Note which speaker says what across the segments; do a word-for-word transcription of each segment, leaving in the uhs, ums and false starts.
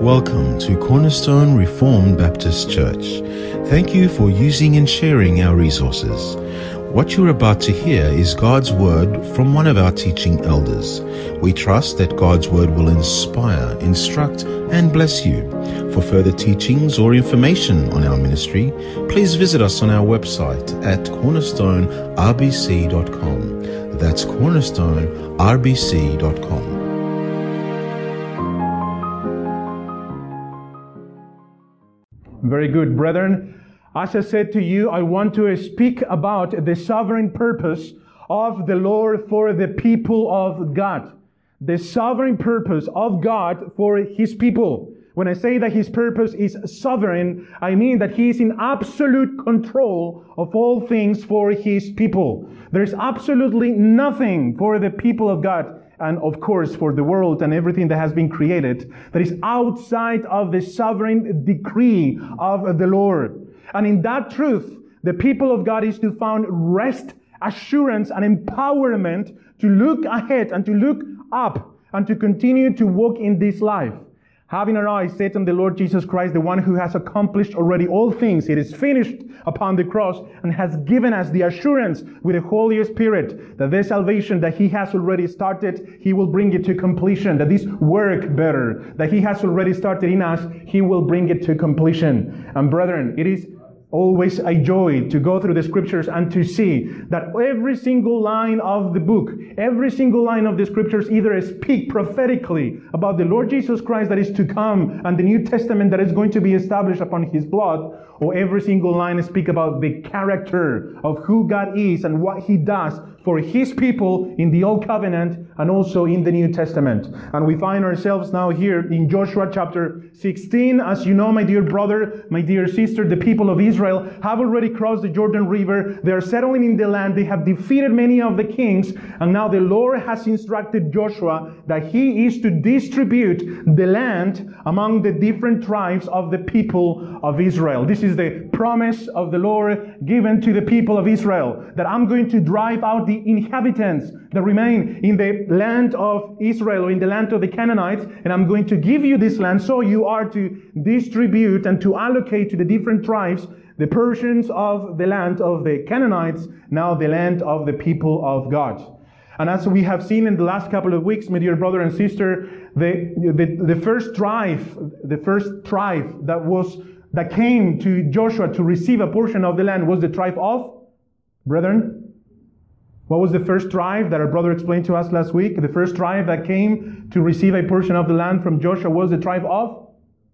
Speaker 1: Welcome to Cornerstone Reformed Baptist Church. Thank you for using and sharing our resources. What you're about to hear is God's Word from one of our teaching elders. We trust that God's Word will inspire, instruct, and bless you. For further teachings or information on our ministry, please visit us on our website at cornerstone r b c dot com. That's cornerstone r b c dot com.
Speaker 2: Very good, brethren. As I said to you, I want to speak about the sovereign purpose of the Lord for the people of God. The sovereign purpose of God for His people. When I say that His purpose is sovereign, I mean that He is in absolute control of all things for His people. There is absolutely nothing for the people of God, and of course for the world and everything that has been created, that is outside of the sovereign decree of the Lord. And in that truth, the people of God is to find rest, assurance, and empowerment to look ahead and to look up and to continue to walk in this life. Having our eyes set on the Lord Jesus Christ, the one who has accomplished already all things. It is finished upon the cross and has given us the assurance with the Holy Spirit that this salvation that He has already started, He will bring it to completion. That this work better that He has already started in us, He will bring it to completion. And brethren, it is always a joy to go through the scriptures and to see that every single line of the book, every single line of the scriptures either speak prophetically about the Lord Jesus Christ that is to come and the New Testament that is going to be established upon His blood, or every single line speak about the character of who God is and what He does for His people in the Old Covenant and also in the New Testament. And we find ourselves now here in Joshua chapter sixteen. As you know, my dear brother, my dear sister, the people of Israel have already crossed the Jordan River. They are settling in the land. They have defeated many of the kings. And now the Lord has instructed Joshua that he is to distribute the land among the different tribes of the people of Israel. This is the promise of the Lord given to the people of Israel, that I'm going to drive out the inhabitants that remain in the land of Israel or in the land of the Canaanites, and I'm going to give you this land. So you are to distribute and to allocate to the different tribes the portions of the land of the Canaanites, now the land of the people of God. And as we have seen in the last couple of weeks, my dear brother and sister, the, the, the first tribe, the first tribe that was that came to Joshua to receive a portion of the land was the tribe of, brethren, what was the first tribe that our brother explained to us last week? The first tribe that came to receive a portion of the land from Joshua was the tribe of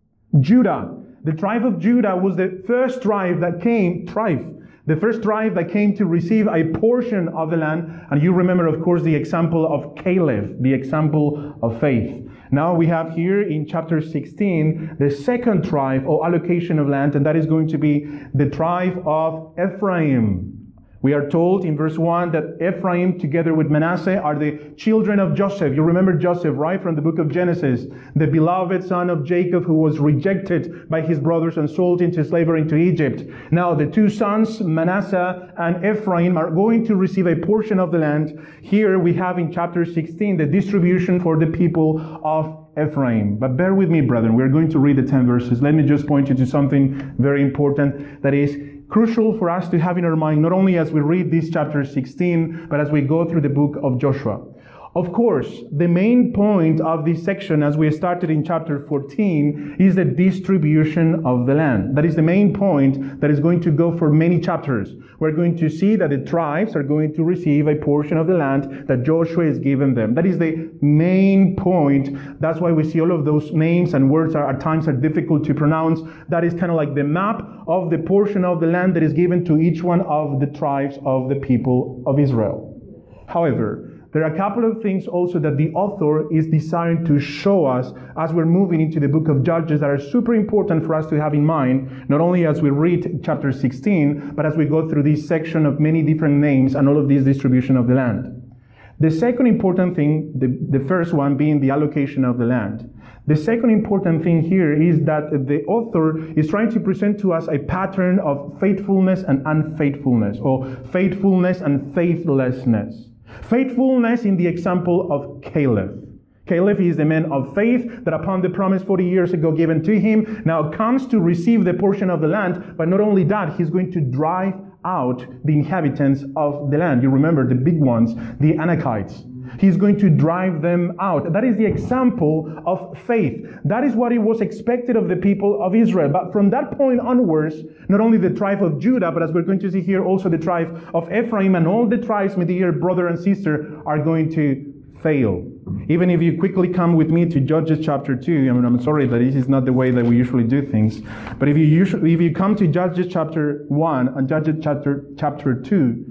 Speaker 2: Judah. The tribe of Judah was the first tribe that came, tribe, the first tribe that came to receive a portion of the land. And you remember, of course, the example of Caleb, the example of faith. Now we have here in chapter sixteen, the second tribe or allocation of land, and that is going to be the tribe of Ephraim. We are told in verse one that Ephraim together with Manasseh are the children of Joseph. You remember Joseph, right, from the book of Genesis, the beloved son of Jacob who was rejected by his brothers and sold into slavery into Egypt. Now the two sons, Manasseh and Ephraim, are going to receive a portion of the land. Here we have in chapter sixteen the distribution for the people of Ephraim. But bear with me, brethren. We're going to read the ten verses. Let me just point you to something very important that is crucial for us to have in our mind, not only as we read this chapter sixteen, but as we go through the book of Joshua. Of course, the main point of this section, as we started in chapter fourteen, is the distribution of the land. That is the main point that is going to go for many chapters. We're going to see that the tribes are going to receive a portion of the land that Joshua has given them. That is the main point. That's why we see all of those names and words are, at times are difficult to pronounce. That is kind of like the map of the portion of the land that is given to each one of the tribes of the people of Israel. However, there are a couple of things also that the author is desiring to show us as we're moving into the book of Judges that are super important for us to have in mind, not only as we read chapter sixteen, but as we go through this section of many different names and all of this distribution of the land. The second important thing, the, the first one being the allocation of the land. The second important thing here is that the author is trying to present to us a pattern of faithfulness and unfaithfulness, or faithfulness and faithlessness. Faithfulness in the example of Caleb. Caleb is the man of faith that upon the promise forty years ago given to him, now comes to receive the portion of the land. But not only that, he's going to drive out the inhabitants of the land. You remember the big ones, the Anakites. He's going to drive them out. That is the example of faith. That is what it was expected of the people of Israel. But from that point onwards, not only the tribe of Judah, but as we're going to see here, also the tribe of Ephraim and all the tribes, my dear brother and sister, are going to fail. Even if you quickly come with me to Judges chapter two, I mean, I'm sorry that this is not the way that we usually do things, but if you usually, if you come to Judges chapter one and Judges chapter chapter two,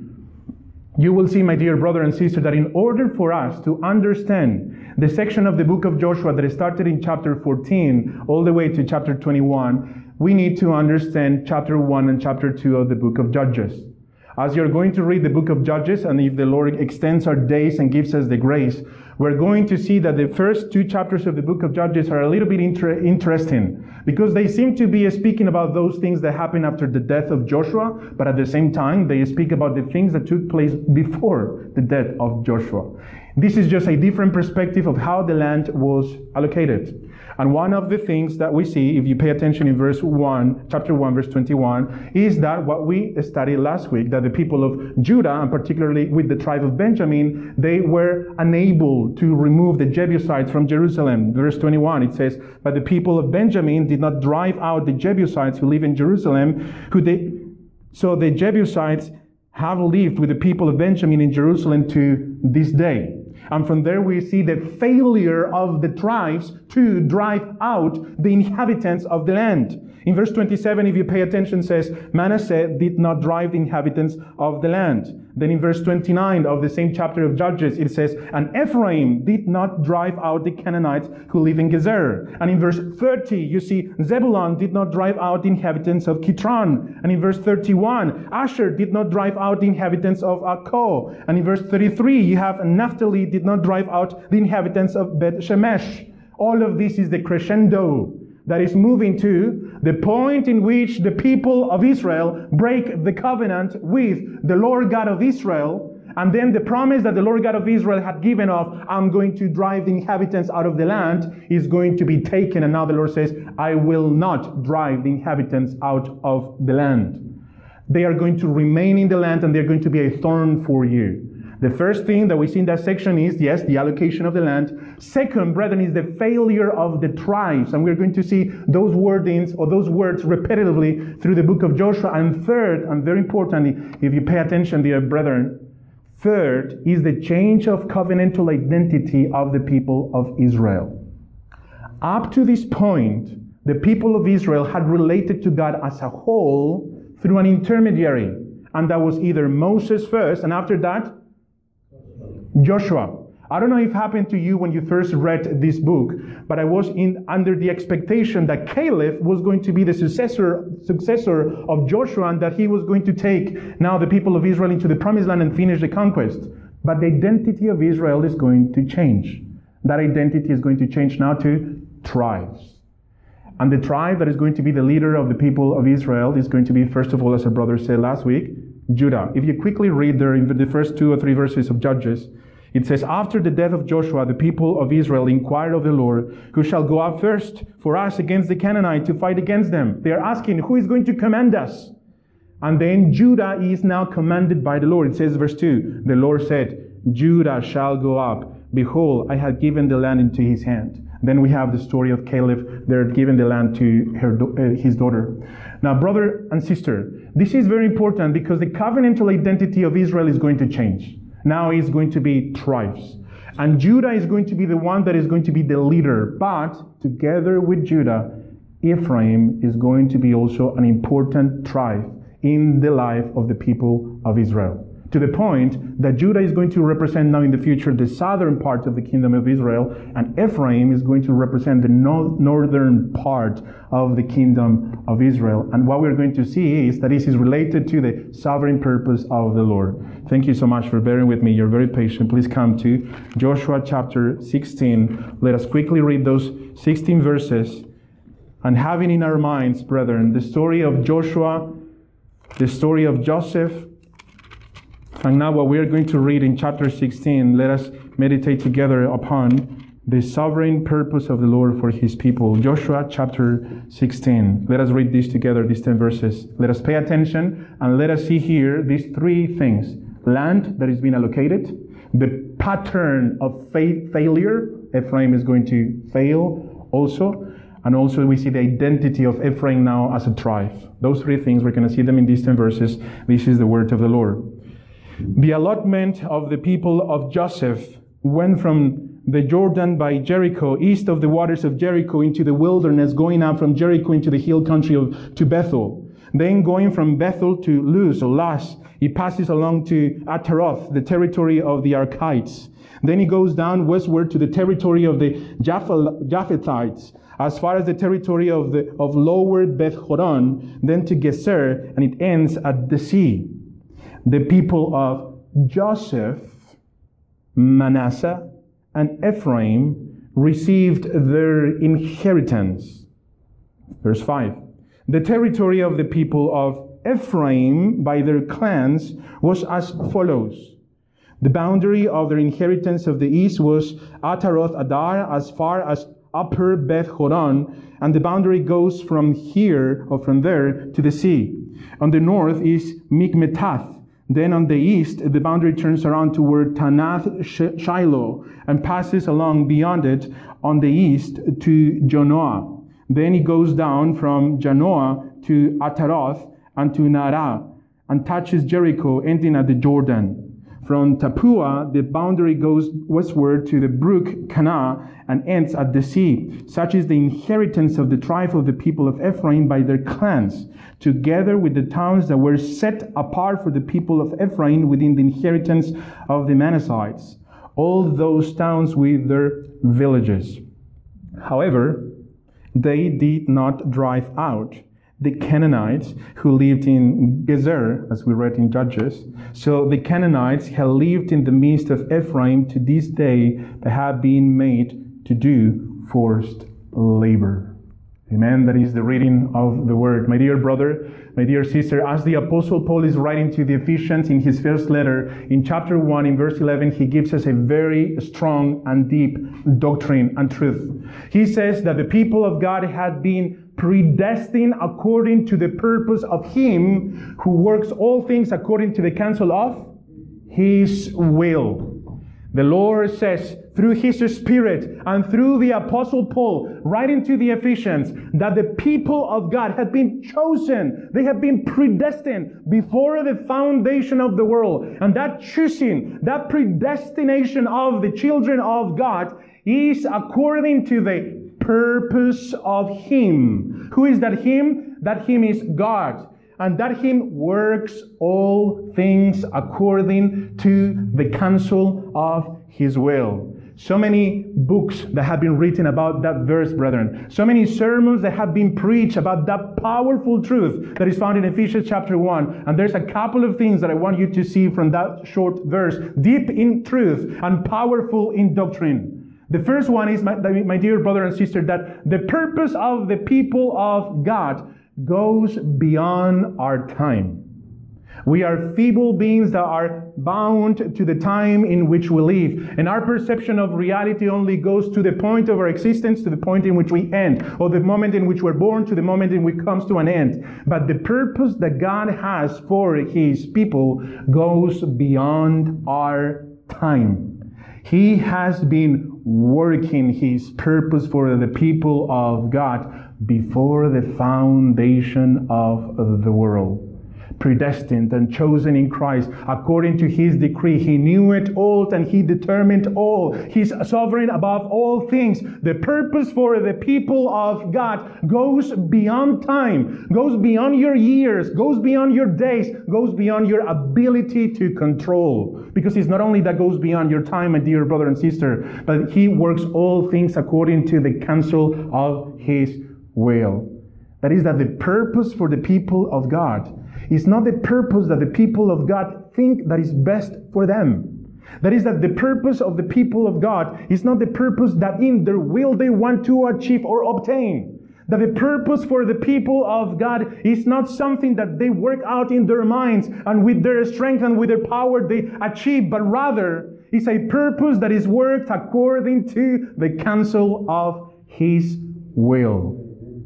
Speaker 2: you will see, my dear brother and sister, that in order for us to understand the section of the book of Joshua that started in chapter fourteen all the way to chapter twenty-one, we need to understand chapter one and chapter two of the book of Judges. As you're going to read the book of Judges, and if the Lord extends our days and gives us the grace, we're going to see that the first two chapters of the book of Judges are a little bit inter- interesting because they seem to be speaking about those things that happened after the death of Joshua, but at the same time, they speak about the things that took place before the death of Joshua. This is just a different perspective of how the land was allocated. And one of the things that we see, if you pay attention in verse one, chapter one, verse twenty-one, is that what we studied last week, that the people of Judah, and particularly with the tribe of Benjamin, they were unable to remove the Jebusites from Jerusalem. Verse twenty-one, it says, but the people of Benjamin did not drive out the Jebusites who live in Jerusalem, who they, so the Jebusites have lived with the people of Benjamin in Jerusalem to this day. And from there we see the failure of the tribes to drive out the inhabitants of the land. In verse twenty-seven, if you pay attention, says, Manasseh did not drive the inhabitants of the land. Then in verse twenty-nine of the same chapter of Judges, it says, and Ephraim did not drive out the Canaanites who live in Gezer. And in verse thirty, you see, Zebulun did not drive out the inhabitants of Kitron. And in verse thirty-one, Asher did not drive out the inhabitants of Akko. And in verse thirty-three, you have Naphtali did not drive out the inhabitants of Beth Shemesh. All of this is the crescendo that is moving to the point in which the people of Israel break the covenant with the Lord God of Israel, and then the promise that the Lord God of Israel had given of, I'm going to drive the inhabitants out of the land, is going to be taken. And now the Lord says, I will not drive the inhabitants out of the land. They are going to remain in the land, and they're going to be a thorn for you. The first thing that we see in that section is, yes, the allocation of the land. Second, brethren, is the failure of the tribes. And we're going to see those wordings or those words repetitively through the book of Joshua. And third, and very importantly, if you pay attention, dear brethren, third is the change of covenantal identity of the people of Israel. Up to this point, the people of Israel had related to God as a whole through an intermediary. And that was either Moses first, and after that, Joshua. I don't know if it happened to you when you first read this book, but I was in under the expectation that Caleb was going to be the successor successor of Joshua, and that he was going to take now the people of Israel into the promised land and finish the conquest. But the identity of Israel is going to change. That identity is going to change now to tribes. And the tribe that is going to be the leader of the people of Israel is going to be, first of all, as our brother said last week, Judah. If you quickly read there in the first two or three verses of Judges, it says, after the death of Joshua, the people of Israel inquired of the Lord, who shall go up first for us against the Canaanites to fight against them? They are asking, who is going to command us? And then Judah is now commanded by the Lord. It says, verse two, the Lord said, Judah shall go up. Behold, I have given the land into his hand. Then we have the story of Caleb. They're giving the land to her, uh, his daughter. Now, brother and sister, this is very important because the covenantal identity of Israel is going to change. Now it's going to be tribes. And Judah is going to be the one that is going to be the leader. But together with Judah, Ephraim is going to be also an important tribe in the life of the people of Israel. To the point that Judah is going to represent now in the future the southern part of the kingdom of Israel, and Ephraim is going to represent the no- northern part of the kingdom of Israel. And what we're going to see is that this is related to the sovereign purpose of the Lord. Thank you so much for bearing with me. You're very patient. Please come to Joshua chapter sixteen. Let us quickly read those sixteen verses. And having in our minds, brethren, the story of Joshua, the story of Joseph, and now what we are going to read in chapter sixteen, let us meditate together upon The sovereign purpose of the Lord for his people. Joshua chapter sixteen. Let us read these together, these ten verses. Let us pay attention and let us see here these three things. Land that is being allocated, the pattern of fa- failure. Ephraim is going to fail also. And also we see the identity of Ephraim now as a tribe. Those three things, we're going to see them in these ten verses. This is the word of the Lord. The allotment of the people of Joseph went from the Jordan by Jericho, east of the waters of Jericho, into the wilderness, going out from Jericho into the hill country of, to Bethel. Then going from Bethel to Luz or Las, he passes along to Ataroth, the territory of the Archites. Then he goes down westward to the territory of the Japhethites, as far as the territory of the of lower Beth Horon, then to Gezer, and it ends at the sea. The people of Joseph, Manasseh, and Ephraim received their inheritance. Verse five. The territory of the people of Ephraim by their clans was as follows. The boundary of their inheritance of the east was Ataroth Adar as far as upper Beth Horon, and the boundary goes from here or from there to the sea. On the north is Mikmetath. Then on the east, the boundary turns around toward Tanath Shiloh and passes along beyond it on the east to Janoah. Then it goes down from Janoah to Ataroth and to Nara and touches Jericho, ending at the Jordan. From Tapua, the boundary goes westward to the brook Cana and ends at the sea. Such is the inheritance of the tribe of the people of Ephraim by their clans, together with the towns that were set apart for the people of Ephraim within the inheritance of the Manassites, all those towns with their villages. However, they did not drive out the Canaanites who lived in Gezer, as we read in Judges. So the Canaanites have lived in the midst of Ephraim to this day. They have been made to do forced labor. Amen. That is the reading of the word. My dear brother, my dear sister, as the Apostle Paul is writing to the Ephesians in his first letter, in chapter one, in verse eleven, he gives us a very strong and deep doctrine and truth. He says that the people of God had been predestined according to the purpose of Him who works all things according to the counsel of His will. The Lord says through His Spirit and through the Apostle Paul, writing to the Ephesians, that the people of God had been chosen. They have been predestined before the foundation of the world. And that choosing, that predestination of the children of God is according to the purpose of Him. Who is that Him? That Him is God. And that Him works all things according to the counsel of His will. So many books that have been written about that verse, brethren. So many sermons that have been preached about that powerful truth that is found in Ephesians chapter one. And there's a couple of things that I want you to see from that short verse. Deep in truth and powerful in doctrine. The first one is, my, my dear brother and sister, that the purpose of the people of God goes beyond our time. We are feeble beings that are bound to the time in which we live. And our perception of reality only goes to the point of our existence, to the point in which we end, or the moment in which we're born to the moment in which it comes to an end. But the purpose that God has for His people goes beyond our time. He has been working His purpose for the people of God before the foundation of the world. Predestined and chosen in Christ according to His decree. He knew it all and He determined all. He's sovereign above all things. The purpose for the people of God goes beyond time, goes beyond your years, goes beyond your days, goes beyond your ability to control. Because it's not only that goes beyond your time, my dear brother and sister, but He works all things according to the counsel of His will. That is, that the purpose for the people of God is not the purpose that the people of God think that is best for them. That is, that the purpose of the people of God is not the purpose that in their will they want to achieve or obtain. That the purpose for the people of God is not something that they work out in their minds and with their strength and with their power they achieve, but rather is a purpose that is worked according to the counsel of His will.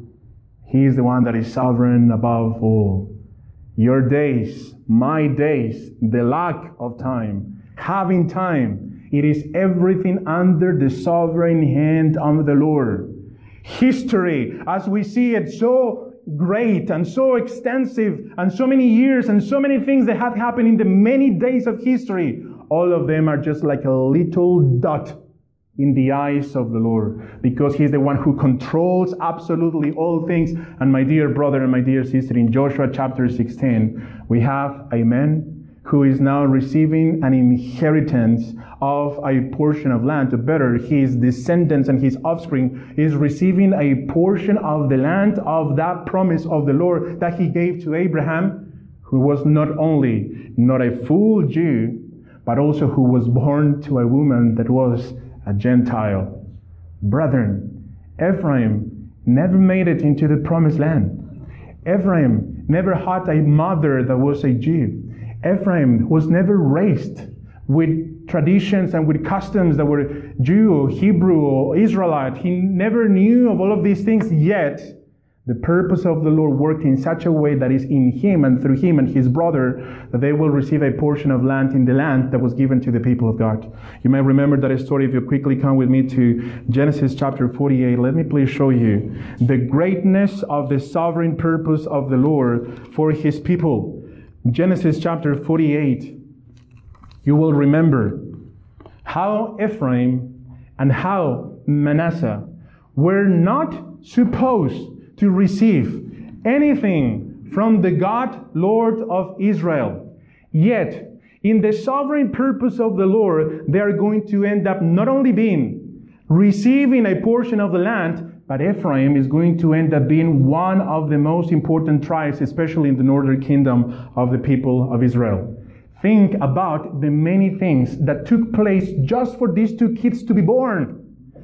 Speaker 2: He is the one that is sovereign above all. Your days, my days, the lack of time, having time, it is everything under the sovereign hand of the Lord. History, as we see it, so great and so extensive, and so many years and so many things that have happened in the many days of history, all of them are just like a little dot in the eyes of the Lord, because He's the one who controls absolutely all things. And my dear brother and my dear sister, in Joshua chapter sixteen, we have a man who is now receiving an inheritance of a portion of land. To better, his descendants and his offspring is receiving a portion of the land of that promise of the Lord that He gave to Abraham, who was not only not a full Jew, but also who was born to a woman that was a Gentile. Brethren, Ephraim never made it into the promised land. Ephraim never had a mother that was a Jew. Ephraim was never raised with traditions and with customs that were Jew or Hebrew or Israelite. He never knew of all of these things, yet the purpose of the Lord worked in such a way that is in him and through him and his brother, that they will receive a portion of land in the land that was given to the people of God. You may remember that story if you quickly come with me to Genesis chapter forty-eight. Let me please show you the greatness of the sovereign purpose of the Lord for His people. Genesis chapter forty-eight, you will remember how Ephraim and how Manasseh were not supposed to receive anything from the God, Lord of Israel. Yet, in the sovereign purpose of the Lord, they are going to end up not only being receiving a portion of the land, but Ephraim is going to end up being one of the most important tribes, especially in the northern kingdom of the people of Israel. Think about the many things that took place just for these two kids to be born.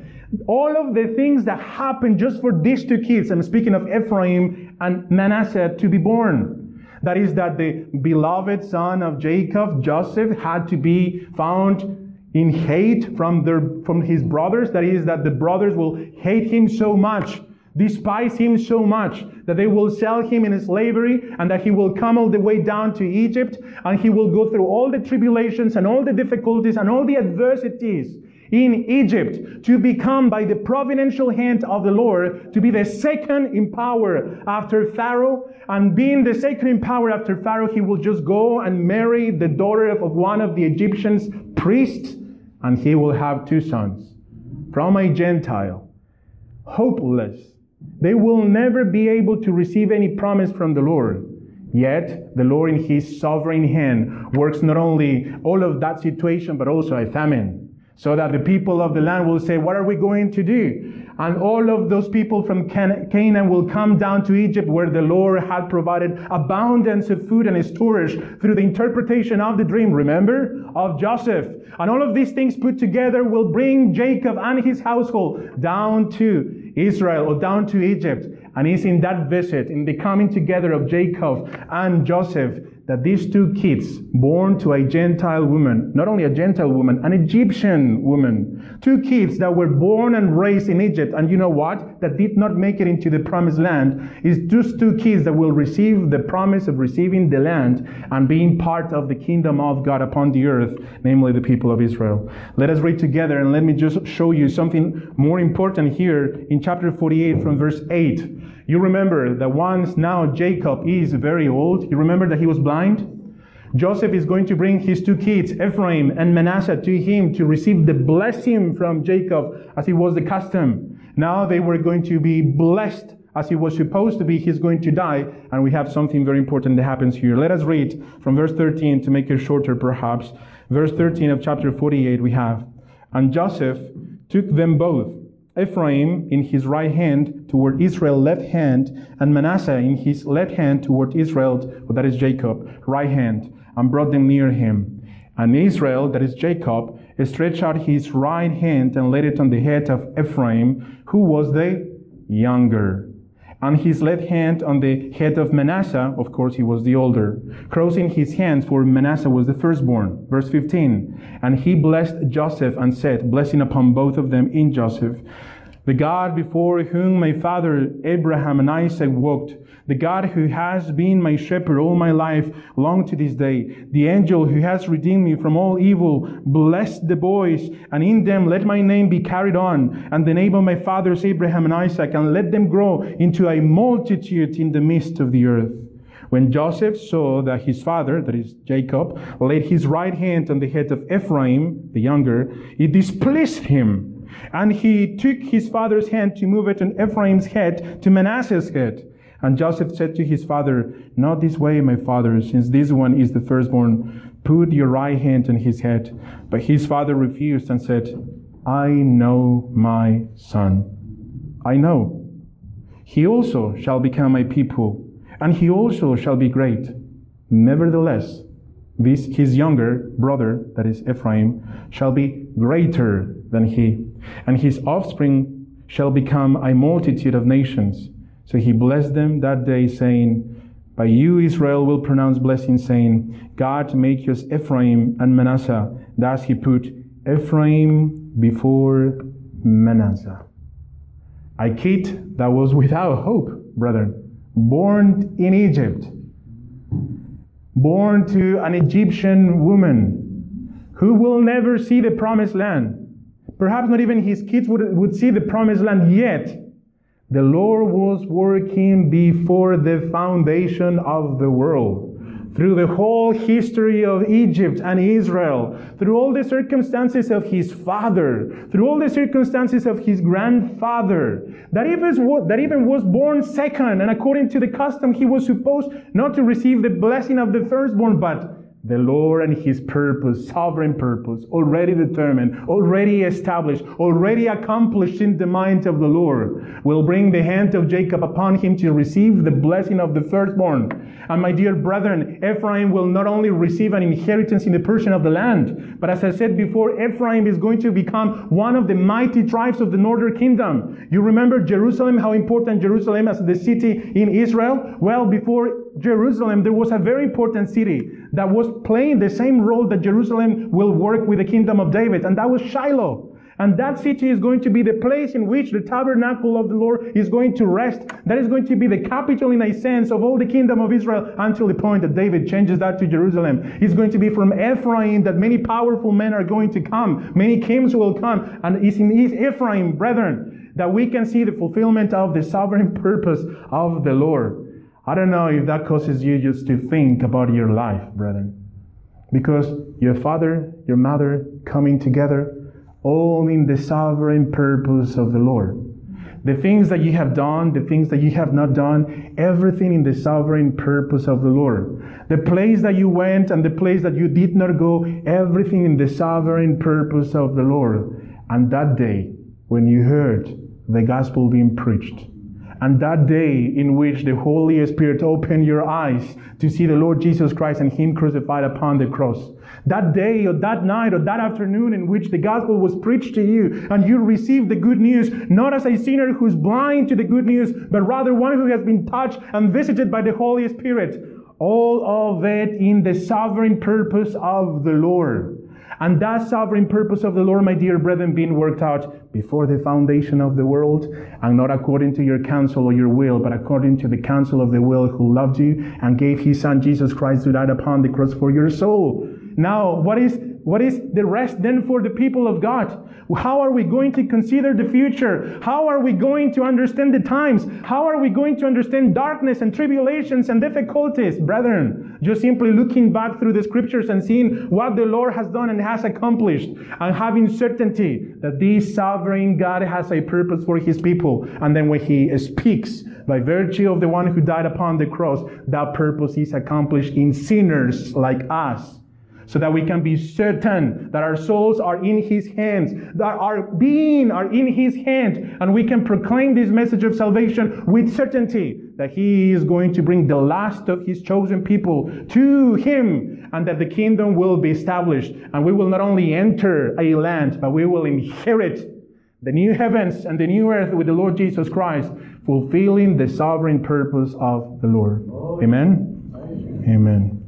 Speaker 2: All of the things that happened just for these two kids, I'm speaking of Ephraim and Manasseh, to be born. That is that the beloved son of Jacob, Joseph, had to be found in hate from their from his brothers. That is that the brothers will hate him so much, despise him so much, that they will sell him in slavery, and that he will come all the way down to Egypt, and he will go through all the tribulations and all the difficulties and all the adversities in Egypt to become, by the providential hand of the Lord, to be the second in power after Pharaoh. And being the second in power after Pharaoh, he will just go and marry the daughter of one of the Egyptians' priests, and he will have two sons from a Gentile. Hopeless. They will never be able to receive any promise from the Lord. Yet, the Lord in His sovereign hand works not only all of that situation, but also a famine, so that the people of the land will say, what are we going to do? And all of those people from Canaan will come down to Egypt, where the Lord had provided abundance of food and storage through the interpretation of the dream, remember, of Joseph. And all of these things put together will bring Jacob and his household down to Israel, or down to Egypt. And it's in that visit, in the coming together of Jacob and Joseph, that these two kids, born to a Gentile woman, not only a Gentile woman, an Egyptian woman, two kids that were born and raised in Egypt, and you know what? That did not make it into the promised land, is just two kids that will receive the promise of receiving the land and being part of the kingdom of God upon the earth, namely the people of Israel. Let us read together, and let me just show you something more important here in chapter forty-eight from verse eight. You remember that once now Jacob is very old. You remember that he was blind? Joseph is going to bring his two kids, Ephraim and Manasseh, to him to receive the blessing from Jacob, as it was the custom. Now they were going to be blessed as he was supposed to be. He's going to die, and we have something very important that happens here. Let us read from verse thirteen to make it shorter perhaps. Verse thirteen of chapter forty-eight we have, and Joseph took them both, Ephraim in his right hand toward Israel left hand, and Manasseh in his left hand toward Israel, well, that is Jacob, right hand, and brought them near him. And Israel, that is Jacob, stretched out his right hand and laid it on the head of Ephraim, who was the younger. and his left hand on the head of Manasseh. Of course, he was the older, crossing his hands, for Manasseh was the firstborn. Verse fifteen, and he blessed Joseph and said, blessing upon both of them in Joseph, the God before whom my father Abraham and Isaac walked, the God who has been my shepherd all my life, long to this day, the angel who has redeemed me from all evil, bless the boys, and in them let my name be carried on, and the name of my fathers Abraham and Isaac, and let them grow into a multitude in the midst of the earth. When Joseph saw that his father, that is Jacob, laid his right hand on the head of Ephraim, the younger, it displeased him. And he took his father's hand to move it on Ephraim's head to Manasseh's head. And Joseph said to his father, not this way, my father, since this one is the firstborn. Put your right hand on his head. But his father refused and said, I know my son. I know. He also shall become my people, and he also shall be great. Nevertheless, this his younger brother, that is Ephraim, shall be greater than he, and his offspring shall become a multitude of nations. So he blessed them that day, saying, by you Israel will pronounce blessing, saying, God make us Ephraim and Manasseh. Thus he put Ephraim before Manasseh. A kid that was without hope, brethren, born in Egypt, born to an Egyptian woman who will never see the promised land. Perhaps not even his kids would, would see the promised land yet. The Lord was working before the foundation of the world. Through the whole history of Egypt and Israel, through all the circumstances of his father, through all the circumstances of his grandfather, that even, that even was born second, and according to the custom, he was supposed not to receive the blessing of the firstborn, but the Lord and his purpose, sovereign purpose, already determined, already established, already accomplished in the mind of the Lord, will bring the hand of Jacob upon him to receive the blessing of the firstborn. And my dear brethren, Ephraim will not only receive an inheritance in the portion of the land, but as I said before, Ephraim is going to become one of the mighty tribes of the northern kingdom. You remember Jerusalem, how important Jerusalem is as the city in Israel? Well, before Jerusalem, there was a very important city that was playing the same role that Jerusalem will work with the kingdom of David, and that was Shiloh. And that city is going to be the place in which the tabernacle of the Lord is going to rest. That is going to be the capital, in a sense, of all the kingdom of Israel, until the point that David changes that to Jerusalem. It's going to be from Ephraim that many powerful men are going to come. Many kings will come. And it's in Ephraim, brethren, that we can see the fulfillment of the sovereign purpose of the Lord. I don't know if that causes you just to think about your life, brethren. Because your father, your mother coming together, all in the sovereign purpose of the Lord. The things that you have done, the things that you have not done, everything in the sovereign purpose of the Lord. The place that you went and the place that you did not go, everything in the sovereign purpose of the Lord. And that day, when you heard the gospel being preached, and that day in which the Holy Spirit opened your eyes to see the Lord Jesus Christ and Him crucified upon the cross. That day or that night or that afternoon in which the gospel was preached to you and you received the good news, not as a sinner who's blind to the good news, but rather one who has been touched and visited by the Holy Spirit. All of it in the sovereign purpose of the Lord. And that sovereign purpose of the Lord, my dear brethren, being worked out before the foundation of the world, and not according to your counsel or your will, but according to the counsel of the will, who loved you and gave His Son Jesus Christ to die upon the cross for your soul. Now, what is what is the rest then for the people of God? How are we going to consider the future? How are we going to understand the times? How are we going to understand darkness and tribulations and difficulties? Brethren, just simply looking back through the scriptures and seeing what the Lord has done and has accomplished, and having certainty that this sovereign God has a purpose for His people. And then when He speaks, by virtue of the one who died upon the cross, that purpose is accomplished in sinners like us. So that we can be certain that our souls are in His hands, that our being are in His hand, and we can proclaim this message of salvation with certainty that He is going to bring the last of His chosen people to Him, and that the kingdom will be established, and we will not only enter a land, but we will inherit The new heavens and the new earth with the Lord Jesus Christ, fulfilling the sovereign purpose of the Lord. Amen? Amen.